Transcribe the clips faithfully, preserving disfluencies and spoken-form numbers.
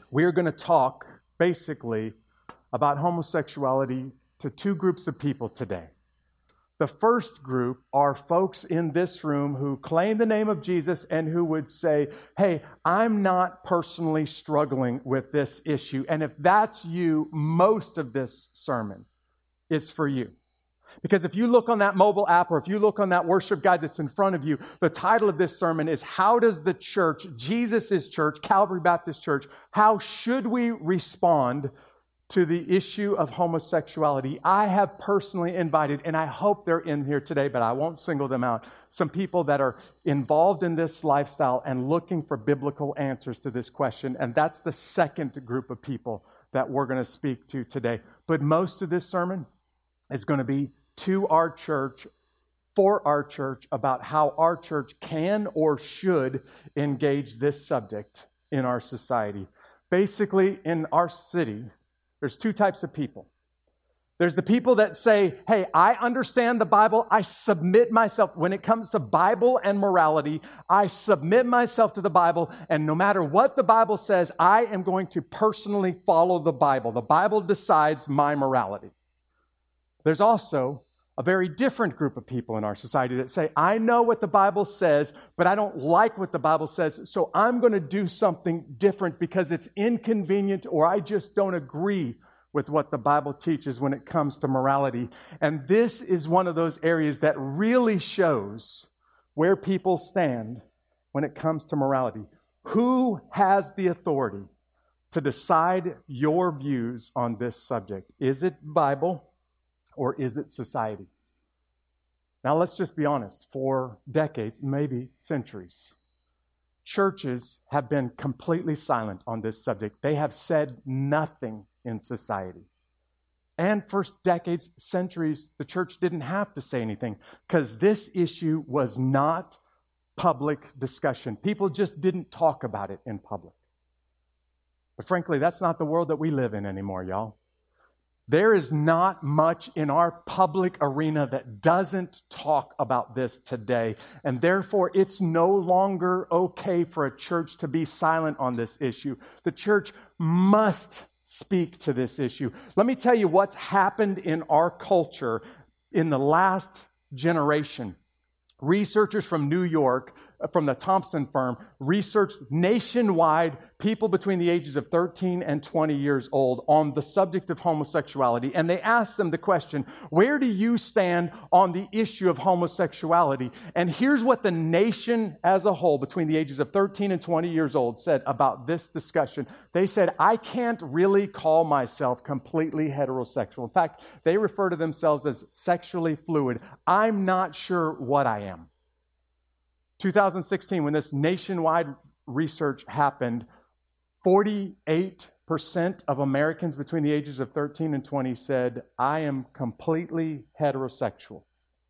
we're going to talk basically about homosexuality to two groups of people today. The first group are folks in this room who claim the name of Jesus and who would say, hey, I'm not personally struggling with this issue. And if that's you, most of this sermon is for you. Because if you look on that mobile app or if you look on that worship guide that's in front of you, the title of this sermon is How Does the Church, Jesus' Church, Calvary Baptist Church, how should we respond to the issue of homosexuality? I have personally invited, and I hope they're in here today, but I won't single them out, some people that are involved in this lifestyle and looking for biblical answers to this question. And that's the second group of people that we're going to speak to today. But most of this sermon is going to be to our church, for our church, about how our church can or should engage this subject in our society. Basically, in our city, there's two types of people. There's the people that say, hey, I understand the Bible. I submit myself. When it comes to Bible and morality, I submit myself to the Bible. And no matter what the Bible says, I am going to personally follow the Bible. The Bible decides my morality. There's also a very different group of people in our society that say, I know what the Bible says, but I don't like what the Bible says, so I'm going to do something different because it's inconvenient or I just don't agree with what the Bible teaches when it comes to morality. And this is one of those areas that really shows where people stand when it comes to morality. Who has the authority to decide your views on this subject? Is it Bible? Or is it society? Now, let's just be honest. For decades, maybe centuries, churches have been completely silent on this subject. They have said nothing in society. And for decades, centuries, the church didn't have to say anything because this issue was not public discussion. People just didn't talk about it in public. But frankly, that's not the world that we live in anymore, y'all. There is not much in our public arena that doesn't talk about this today. And therefore, it's no longer okay for a church to be silent on this issue. The church must speak to this issue. Let me tell you what's happened in our culture in the last generation. Researchers from New York, from the Thompson firm, researched nationwide people between the ages of thirteen and twenty years old on the subject of homosexuality. And they asked them the question, where do you stand on the issue of homosexuality? And here's what the nation as a whole, between the ages of thirteen and twenty years old, said about this discussion. They said, I can't really call myself completely heterosexual. In fact, they refer to themselves as sexually fluid. I'm not sure what I am. twenty sixteen, when this nationwide research happened, forty-eight percent of Americans between the ages of thirteen and twenty said, I am completely heterosexual.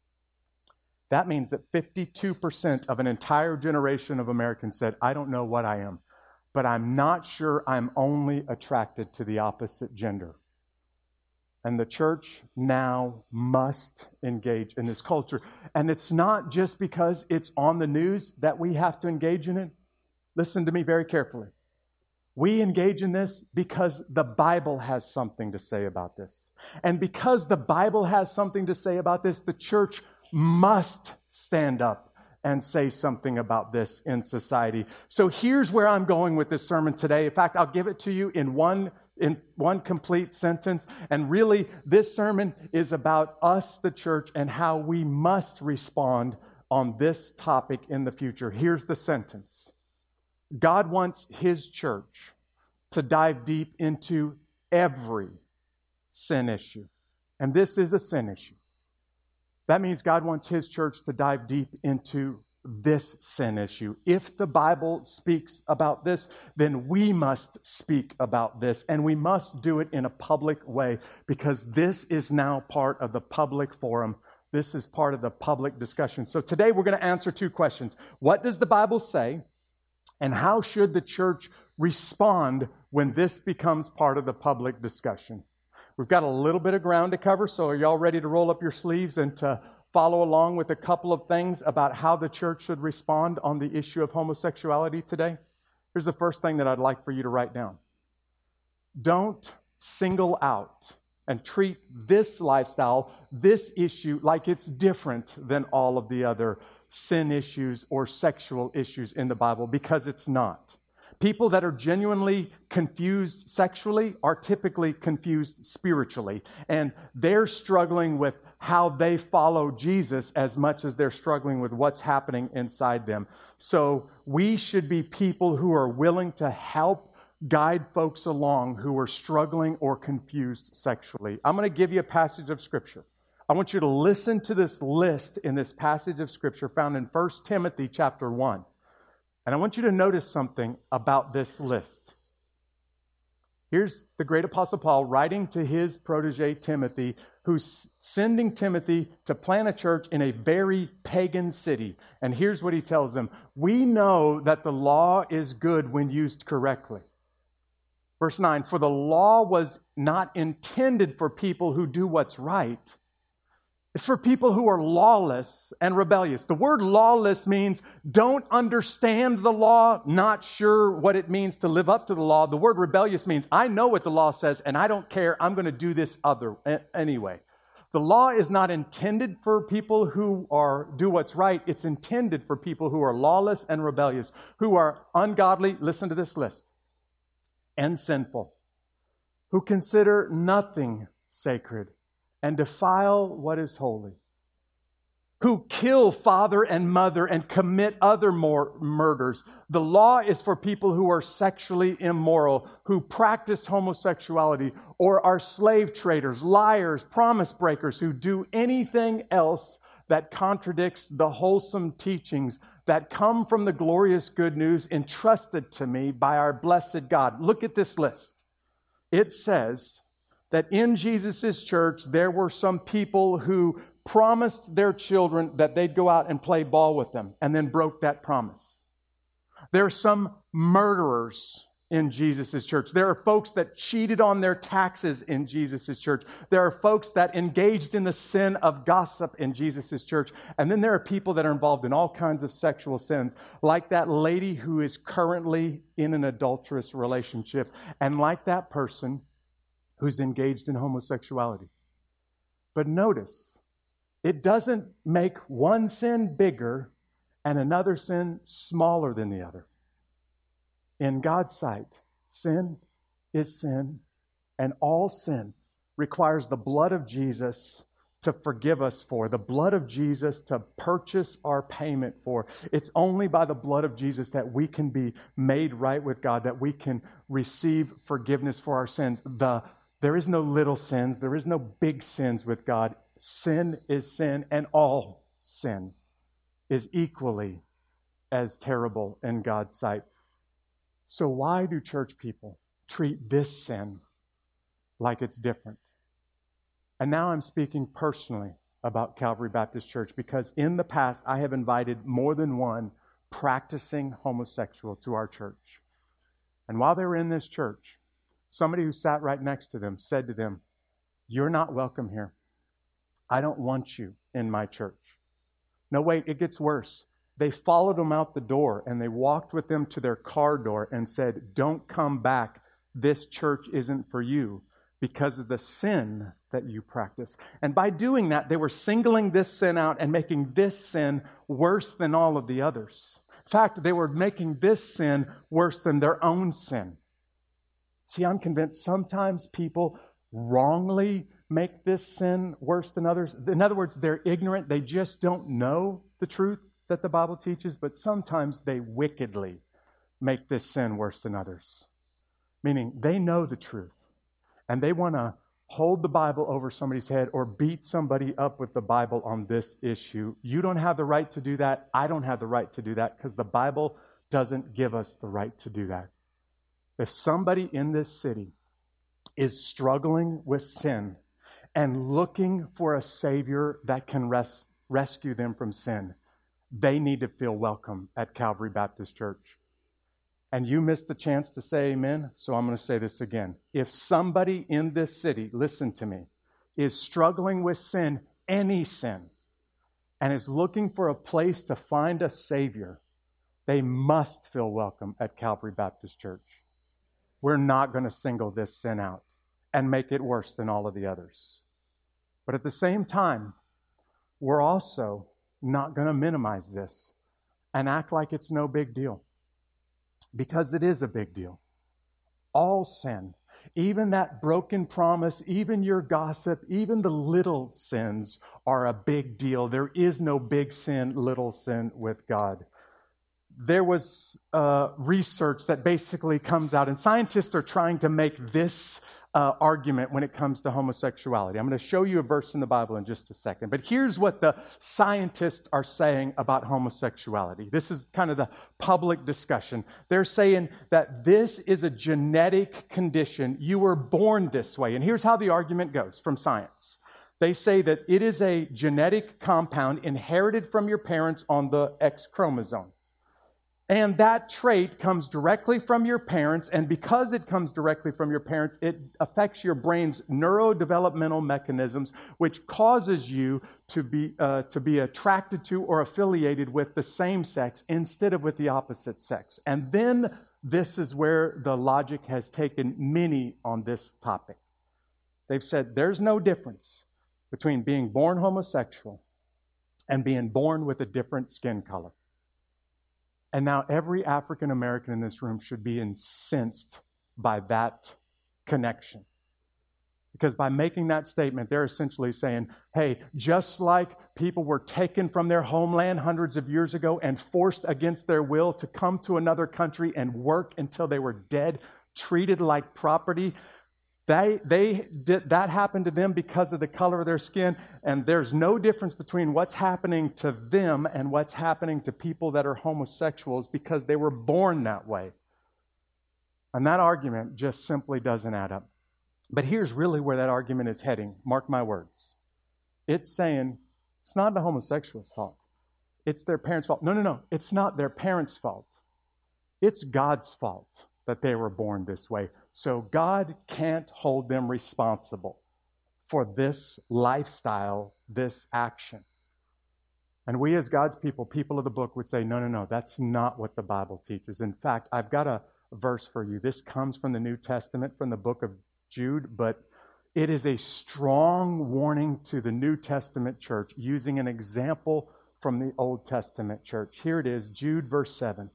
That means that fifty-two percent of an entire generation of Americans said, I don't know what I am, but I'm not sure I'm only attracted to the opposite gender. And the church now must engage in this culture. And it's not just because it's on the news that we have to engage in it. Listen to me very carefully. We engage in this because the Bible has something to say about this. And because the Bible has something to say about this, the church must stand up and say something about this in society. So here's where I'm going with this sermon today. In fact, I'll give it to you in one in one complete sentence. And really, this sermon is about us, the church, and how we must respond on this topic in the future. Here's the sentence. God wants His church to dive deep into every sin issue. And this is a sin issue. That means God wants His church to dive deep into this sin issue. If the Bible speaks about this, then we must speak about this, and we must do it in a public way, because this is now part of the public forum. This is part of the public discussion. So today we're going to answer two questions. What does the Bible say, and how should the church respond when this becomes part of the public discussion? We've got a little bit of ground to cover, so are y'all ready to roll up your sleeves and to follow along with a couple of things about how the church should respond on the issue of homosexuality today? Here's the first thing that I'd like for you to write down. Don't single out and treat this lifestyle, this issue, like it's different than all of the other sin issues or sexual issues in the Bible, because it's not. People that are genuinely confused sexually are typically confused spiritually, and they're struggling with how they follow Jesus as much as they're struggling with what's happening inside them. So we should be people who are willing to help guide folks along who are struggling or confused sexually. I'm going to give you a passage of Scripture. I want you to listen to this list in this passage of Scripture found in First Timothy chapter one. And I want you to notice something about this list. Here's the great Apostle Paul writing to his protege Timothy, who's sending Timothy to plant a church in a very pagan city. And here's what he tells them. We know that the law is good when used correctly. Verse nine, for the law was not intended for people who do what's right. It's for people who are lawless and rebellious. The word lawless means don't understand the law, not sure what it means to live up to the law. The word rebellious means I know what the law says and I don't care. I'm going to do this other anyway. The law is not intended for people who are do what's right. It's intended for people who are lawless and rebellious, who are ungodly. Listen to this list. And sinful, who consider nothing sacred and defile what is holy, who kill father and mother and commit other more murders. The law is for people who are sexually immoral, who practice homosexuality, or are slave traders, liars, promise breakers, who do anything else that contradicts the wholesome teachings that come from the glorious good news entrusted to me by our blessed God. Look at this list. It says that in Jesus' church, there were some people who promised their children that they'd go out and play ball with them and then broke that promise. There are some murderers in Jesus' church. There are folks that cheated on their taxes in Jesus' church. There are folks that engaged in the sin of gossip in Jesus' church. And then there are people that are involved in all kinds of sexual sins, like that lady who is currently in an adulterous relationship, and like that person who's engaged in homosexuality. But notice, it doesn't make one sin bigger and another sin smaller than the other. In God's sight, sin is sin, and all sin requires the blood of Jesus to forgive us for, the blood of Jesus to purchase our payment for. It's only by the blood of Jesus that we can be made right with God, that we can receive forgiveness for our sins. The There is no little sins. There is no big sins with God. Sin is sin, and all sin is equally as terrible in God's sight. So why do church people treat this sin like it's different? And now I'm speaking personally about Calvary Baptist Church, because in the past I have invited more than one practicing homosexual to our church. And while they were in this church, somebody who sat right next to them said to them, "You're not welcome here. I don't want you in my church." No, wait, it gets worse. They followed them out the door and they walked with them to their car door and said, "Don't come back. This church isn't for you because of the sin that you practice." And by doing that, they were singling this sin out and making this sin worse than all of the others. In fact, they were making this sin worse than their own sin. See, I'm convinced sometimes people wrongly make this sin worse than others. In other words, they're ignorant. They just don't know the truth that the Bible teaches, but sometimes they wickedly make this sin worse than others. Meaning they know the truth and they want to hold the Bible over somebody's head or beat somebody up with the Bible on this issue. You don't have the right to do that. I don't have the right to do that because the Bible doesn't give us the right to do that. If somebody in this city is struggling with sin and looking for a Savior that can res- rescue them from sin, they need to feel welcome at Calvary Baptist Church. And you missed the chance to say amen, so I'm going to say this again. If somebody in this city, listen to me, is struggling with sin, any sin, and is looking for a place to find a Savior, they must feel welcome at Calvary Baptist Church. we're not going to single this sin out and make it worse than all of the others. But at the same time, we're also not going to minimize this and act like it's no big deal. Because it is a big deal. All sin, even that broken promise, even your gossip, even the little sins are a big deal. There is no big sin, little sin with God. There was uh, research that basically comes out, and scientists are trying to make this uh, argument when it comes to homosexuality. I'm going to show you a verse in the Bible in just a second. But here's what the scientists are saying about homosexuality. This is kind of the public discussion. They're saying that this is a genetic condition. You were born this way. And here's how the argument goes from science. They say that it is a genetic compound inherited from your parents on the X chromosome. And that trait comes directly from your parents, and because it comes directly from your parents, it affects your brain's neurodevelopmental mechanisms, which causes you to be uh, to be attracted to or affiliated with the same sex instead of with the opposite sex. And then this is where the logic has taken many on this topic. They've said there's no difference between being born homosexual and being born with a different skin color. And now every African American in this room should be incensed by that connection. Because by making that statement, they're essentially saying, hey, just like people were taken from their homeland hundreds of years ago and forced against their will to come to another country and work until they were dead, treated like property, They, they did, that happened to them because of the color of their skin, and there's no difference between what's happening to them and what's happening to people that are homosexuals because they were born that way. And that argument just simply doesn't add up. But here's really where that argument is heading. Mark my words. It's saying it's not the homosexual's fault. It's their parents' fault. No, no, no. It's not their parents' fault. It's God's fault that they were born this way. So God can't hold them responsible for this lifestyle, this action. And we as God's people, people of the book, would say, no, no, no, that's not what the Bible teaches. In fact, I've got a verse for you. This comes from the New Testament, from the book of Jude, but it is a strong warning to the New Testament church using an example from the Old Testament church. Here it is, Jude verse seven.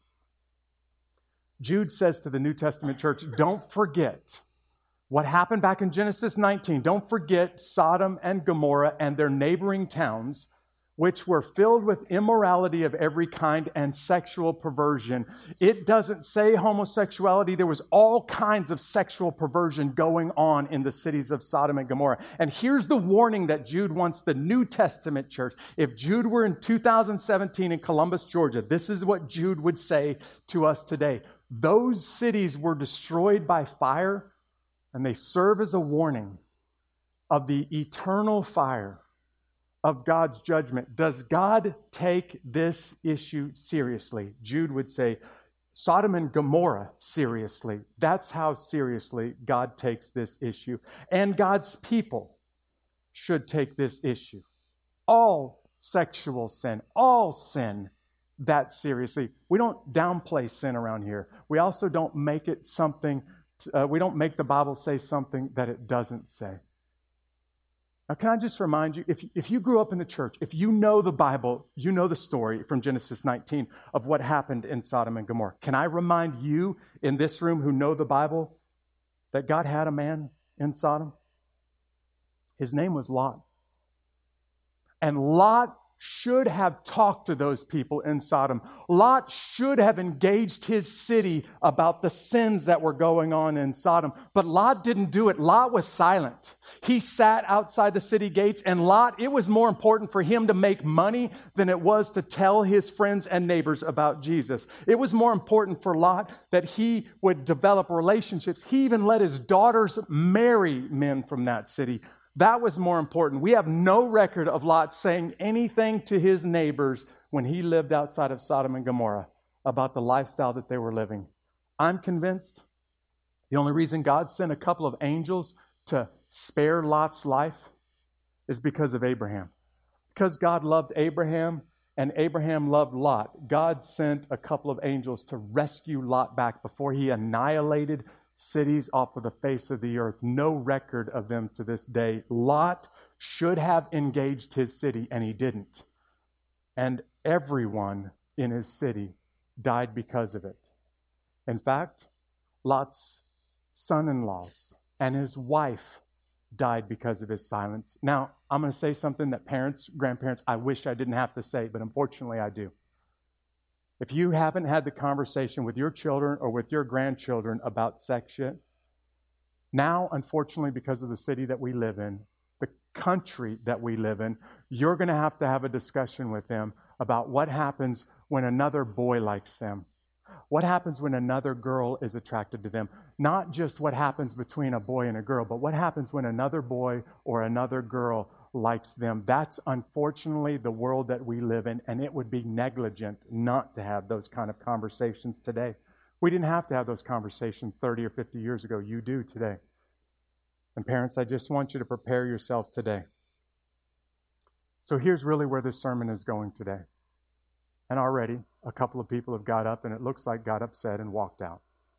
Jude says to the New Testament church, don't forget what happened back in Genesis nineteen. Don't forget Sodom and Gomorrah and their neighboring towns, which were filled with immorality of every kind and sexual perversion. It doesn't say homosexuality. There was all kinds of sexual perversion going on in the cities of Sodom and Gomorrah. And here's the warning that Jude wants the New Testament church. If Jude were in two thousand seventeen in Columbus, Georgia, this is what Jude would say to us today. Those cities were destroyed by fire, and they serve as a warning of the eternal fire of God's judgment. Does God take this issue seriously? Jude would say, Sodom and Gomorrah seriously. That's how seriously God takes this issue. And God's people should take this issue. All sexual sin, all sin, that seriously. We don't downplay sin around here. We also don't make it something, uh, we don't make the Bible say something that it doesn't say. Now, can I just remind you, if, if you grew up in the church, if you know the Bible, you know the story from Genesis nineteen of what happened in Sodom and Gomorrah. Can I remind you in this room who know the Bible that God had a man in Sodom? His name was Lot. And Lot should have talked to those people in Sodom. Lot should have engaged his city about the sins that were going on in Sodom. But Lot didn't do it. Lot was silent. He sat outside the city gates, and Lot, it was more important for him to make money than it was to tell his friends and neighbors about Jesus. It was more important for Lot that he would develop relationships. He even let his daughters marry men from that city. That was more important. We have no record of Lot saying anything to his neighbors when he lived outside of Sodom and Gomorrah about the lifestyle that they were living. I'm convinced the only reason God sent a couple of angels to spare Lot's life is because of Abraham. Because God loved Abraham and Abraham loved Lot, God sent a couple of angels to rescue Lot back before he annihilated cities off of the face of the earth. No record of them to this day. Lot should have engaged his city, and he didn't. And everyone in his city died because of it. In fact, Lot's son-in-laws and his wife died because of his silence. Now, I'm going to say something that parents, grandparents, I wish I didn't have to say, but unfortunately I do. If you haven't had the conversation with your children or with your grandchildren about sex yet, now, unfortunately, because of the city that we live in, the country that we live in, you're going to have to have a discussion with them about what happens when another boy likes them. What happens when another girl is attracted to them? Not just what happens between a boy and a girl, but what happens when another boy or another girl likes them. That's unfortunately the world that we live in, and it would be negligent not to have those kind of conversations today. We didn't have to have those conversations thirty or fifty years ago. You do today. And parents, I just want you to prepare yourself today. So here's really where this sermon is going today. And already a couple of people have got up, and it looks like got upset and walked out.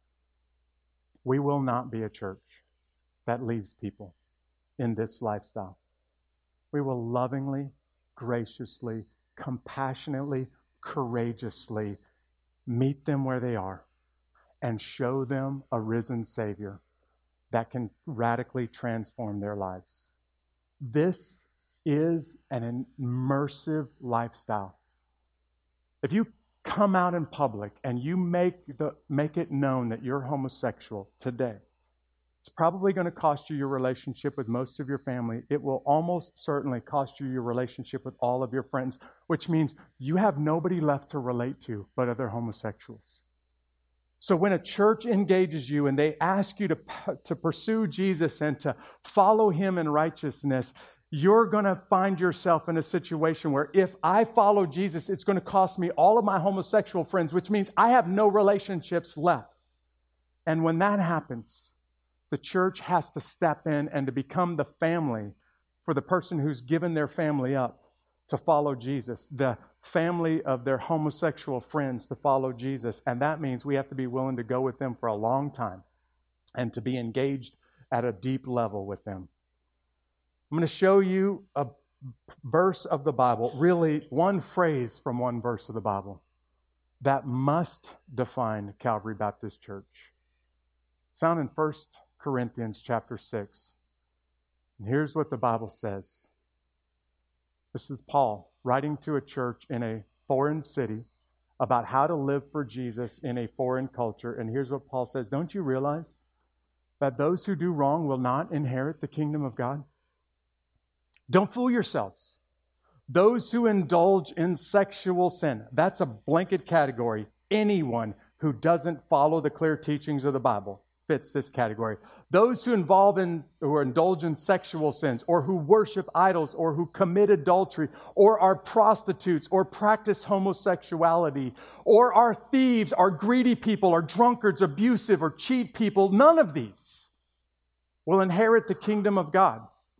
We will not be a church that leaves people in this lifestyle. We will lovingly, graciously, compassionately, courageously meet them where they are and show them a risen Savior that can radically transform their lives. This is an immersive lifestyle. If you come out in public and you make the make it known that you're homosexual today, it's probably going to cost you your relationship with most of your family. It will almost certainly cost you your relationship with all of your friends, which means you have nobody left to relate to but other homosexuals. So when a church engages you and they ask you to, to pursue Jesus and to follow Him in righteousness, you're going to find yourself in a situation where if I follow Jesus, it's going to cost me all of my homosexual friends, which means I have no relationships left. And when that happens, the church has to step in and to become the family for the person who's given their family up to follow Jesus, the family of their homosexual friends to follow Jesus. And that means we have to be willing to go with them for a long time and to be engaged at a deep level with them. I'm going to show you a verse of the Bible, really one phrase from one verse of the Bible that must define Calvary Baptist Church. It's found in First Corinthians chapter six. And here's what the Bible says. This is Paul writing to a church in a foreign city about how to live for Jesus in a foreign culture. And here's what Paul says. Don't you realize that those who do wrong will not inherit the kingdom of God? Don't fool yourselves. Those who indulge in sexual sin, that's a blanket category. Anyone who doesn't follow the clear teachings of the Bible fits this category. Those who involve in or indulge in sexual sins, or who worship idols, or who commit adultery, or are prostitutes, or practice homosexuality, or are thieves, are greedy people, are drunkards, abusive, or cheat people, none of these will inherit the kingdom of God.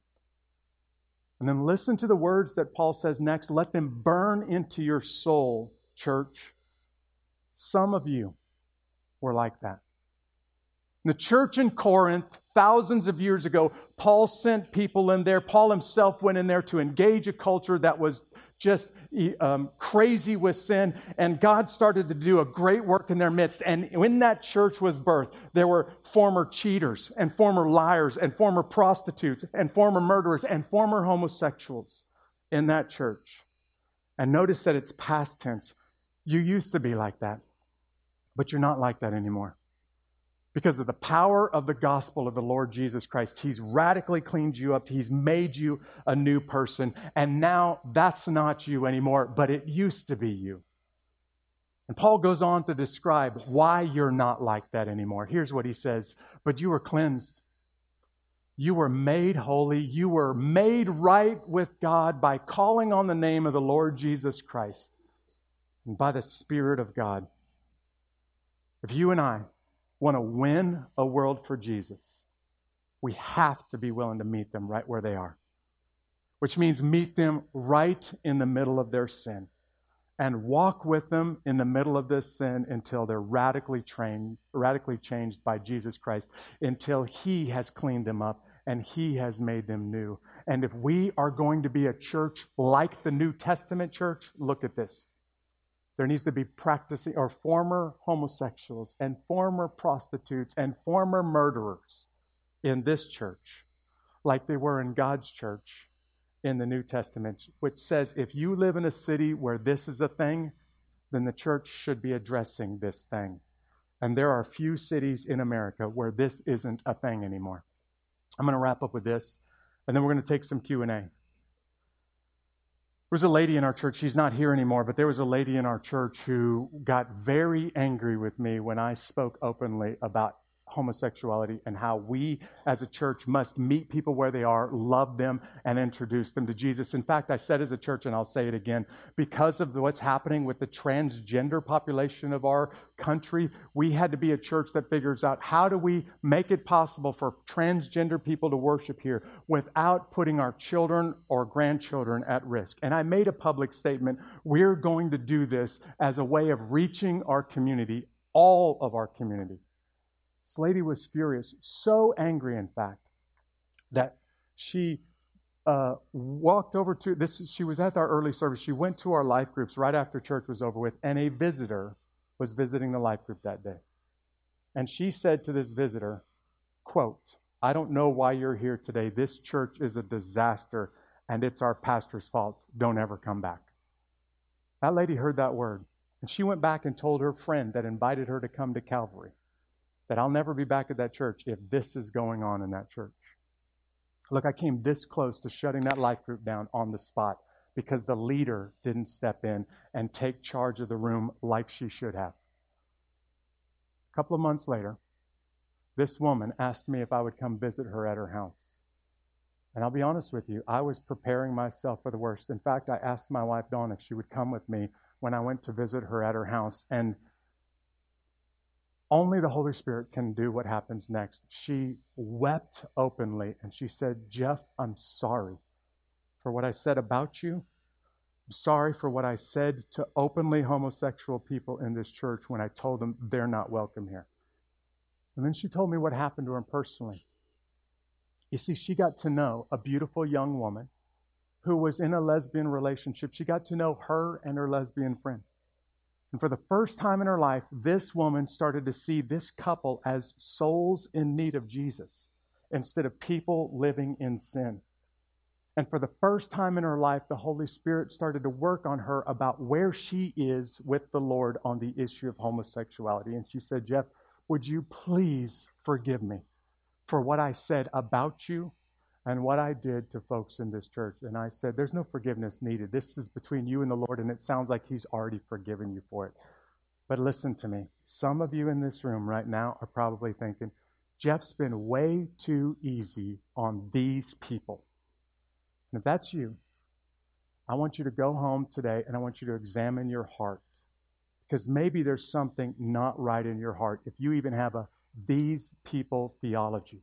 And then listen to the words that Paul says next. Let them burn into your soul, church. Some of you were like that. The church in Corinth, thousands of years ago, Paul sent people in there. Paul himself went in there to engage a culture that was just um, crazy with sin. And God started to do a great work in their midst. And when that church was birthed, there were former cheaters and former liars and former prostitutes and former murderers and former homosexuals in that church. And notice that it's past tense. You used to be like that, but you're not like that anymore. Because of the power of the gospel of the Lord Jesus Christ, He's radically cleaned you up. He's made you a new person. And now that's not you anymore, but it used to be you. And Paul goes on to describe why you're not like that anymore. Here's what he says. But you were cleansed. You were made holy. You were made right with God by calling on the name of the Lord Jesus Christ and by the Spirit of God. If you and I want to win a world for Jesus, we have to be willing to meet them right where they are. Which means meet them right in the middle of their sin. and walk with them in the middle of this sin until they're radically trained, radically changed by Jesus Christ, until He has cleaned them up and He has made them new. And if we are going to be a church like the New Testament church, look at this. There needs to be practicing or former homosexuals and former prostitutes and former murderers in this church, like they were in God's church in the New Testament, which says if you live in a city where this is a thing, then the church should be addressing this thing. And there are few cities in America where this isn't a thing anymore. I'm going to wrap up with this, and then we're going to take some Q and A. There was a lady in our church, she's not here anymore, but there was a lady in our church who got very angry with me when I spoke openly about homosexuality and how we as a church must meet people where they are, love them, and introduce them to Jesus. In fact, I said as a church, and I'll say it again, because of what's happening with the transgender population of our country, we had to be a church that figures out how do we make it possible for transgender people to worship here without putting our children or grandchildren at risk. And I made a public statement, we're going to do this as a way of reaching our community, all of our community. This lady was furious, so angry, in fact, that she uh, walked over to this. She was at our early service. She went to our life groups right after church was over with, and a visitor was visiting the life group that day. And she said to this visitor, quote, "I don't know why you're here today. This church is a disaster, and it's our pastor's fault. Don't ever come back." That lady heard that word, and she went back and told her friend that invited her to come to Calvary that I'll never be back at that church if this is going on in that church. Look, I came this close to shutting that life group down on the spot because the leader didn't step in and take charge of the room like she should have. A couple of months later, this woman asked me if I would come visit her at her house. And I'll be honest with you, I was preparing myself for the worst. In fact, I asked my wife, Dawn, if she would come with me when I went to visit her at her house. And only the Holy Spirit can do what happens next. She wept openly and she said, "Jeff, I'm sorry for what I said about you. I'm sorry for what I said to openly homosexual people in this church when I told them they're not welcome here." And then she told me what happened to her personally. You see, she got to know a beautiful young woman who was in a lesbian relationship. She got to know her and her lesbian friend. And for the first time in her life, this woman started to see this couple as souls in need of Jesus instead of people living in sin. And for the first time in her life, the Holy Spirit started to work on her about where she is with the Lord on the issue of homosexuality. And she said, "Jeff, would you please forgive me for what I said about you and what I did to folks in this church?" And I said, "There's no forgiveness needed. This is between you and the Lord, and it sounds like He's already forgiven you for it." But listen to me. Some of you in this room right now are probably thinking, "Jeff's been way too easy on these people." And if that's you, I want you to go home today and I want you to examine your heart. Because maybe there's something not right in your heart if you even have a "these people" theology.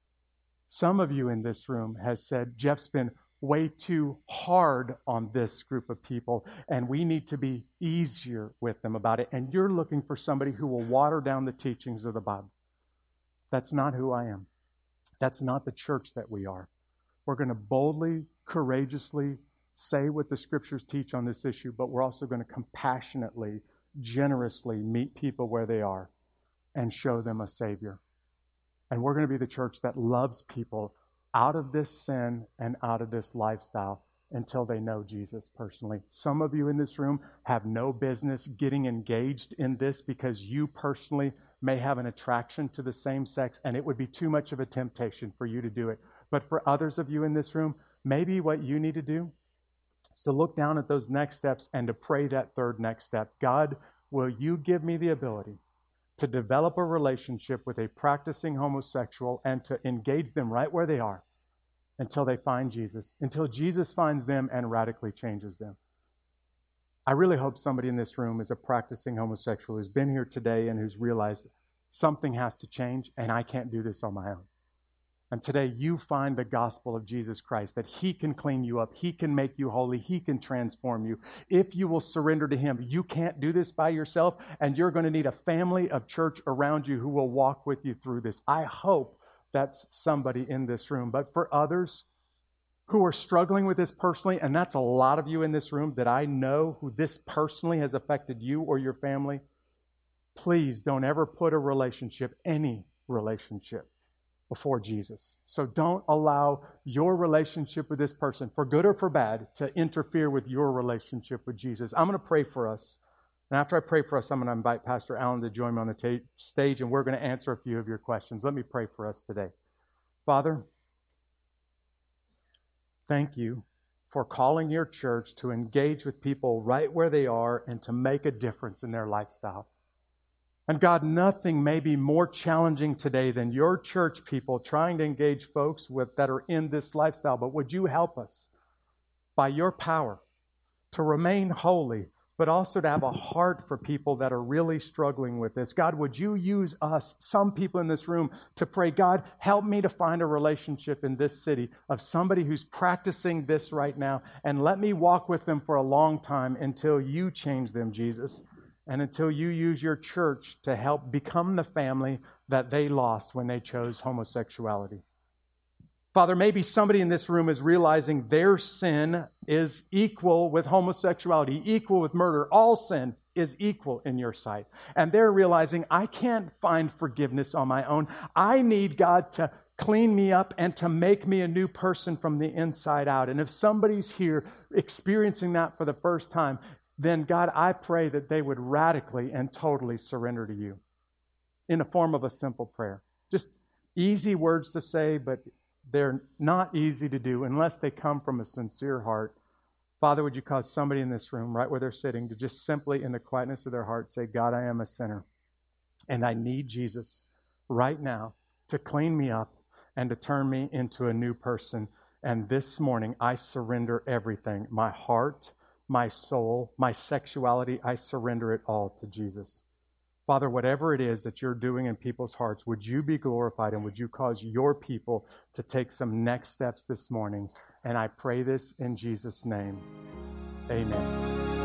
Some of you in this room has said, "Jeff's been way too hard on this group of people, and we need to be easier with them about it." And you're looking for somebody who will water down the teachings of the Bible. That's not who I am. That's not the church that we are. We're going to boldly, courageously say what the Scriptures teach on this issue, but we're also going to compassionately, generously meet people where they are and show them a Savior. And we're going to be the church that loves people out of this sin and out of this lifestyle until they know Jesus personally. Some of you in this room have no business getting engaged in this because you personally may have an attraction to the same sex and it would be too much of a temptation for you to do it. But for others of you in this room, maybe what you need to do is to look down at those next steps and to pray that third next step. God, will you give me the ability to develop a relationship with a practicing homosexual and to engage them right where they are until they find Jesus, until Jesus finds them and radically changes them. I really hope somebody in this room is a practicing homosexual who's been here today and who's realized something has to change and I can't do this on my own. And today you find the gospel of Jesus Christ, that he can clean you up, he can make you holy, he can transform you. If you will surrender to him, you can't do this by yourself, and you're going to need a family of church around you who will walk with you through this. I hope that's somebody in this room. But for others who are struggling with this personally, and that's a lot of you in this room that I know who this personally has affected you or your family, please don't ever put a relationship, any relationship, before Jesus. So don't allow your relationship with this person, for good or for bad, to interfere with your relationship with Jesus. I'm going to pray for us. And after I pray for us, I'm going to invite Pastor Allen to join me on the ta- stage, and we're going to answer a few of your questions. Let me pray for us today. Father, thank you for calling your church to engage with people right where they are and to make a difference in their lifestyle. And God, nothing may be more challenging today than your church people trying to engage folks with that are in this lifestyle. But would you help us by your power to remain holy, but also to have a heart for people that are really struggling with this? God, would you use us, some people in this room, to pray, God, help me to find a relationship in this city of somebody who's practicing this right now, and let me walk with them for a long time until you change them, Jesus. And until you use your church to help become the family that they lost when they chose homosexuality. Father, maybe somebody in this room is realizing their sin is equal with homosexuality, equal with murder. All sin is equal in your sight. And they're realizing, I can't find forgiveness on my own. I need God to clean me up and to make me a new person from the inside out. And if somebody's here experiencing that for the first time, then God, I pray that they would radically and totally surrender to you in the form of a simple prayer. Just easy words to say, but they're not easy to do unless they come from a sincere heart. Father, would you cause somebody in this room, right where they're sitting, to just simply, in the quietness of their heart, say, God, I am a sinner, and I need Jesus right now to clean me up and to turn me into a new person. And this morning, I surrender everything, my heart, my soul, my sexuality, I surrender it all to Jesus. Father, whatever it is that you're doing in people's hearts, would you be glorified, and would you cause your people to take some next steps this morning? And I pray this in Jesus' name. Amen.